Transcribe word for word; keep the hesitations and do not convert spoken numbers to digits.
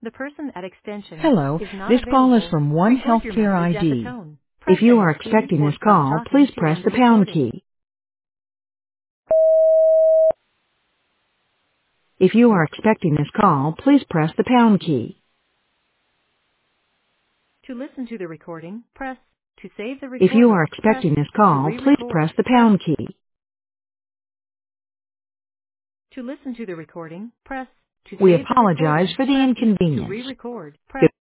The person at extension Hello, is not this call is available. from One Record your Healthcare message at the I D. tone. Press If you are any key expecting or this stop call, talking please to press end the the pound recording. key. If you are expecting this call, please press the pound key. To listen to the recording, press. To save the If you are recording, press. expecting this To call, please press re-record, the press. pound key. To listen to the recording, press. To We save the apologize recording, for the press. To inconvenience. re-record, press.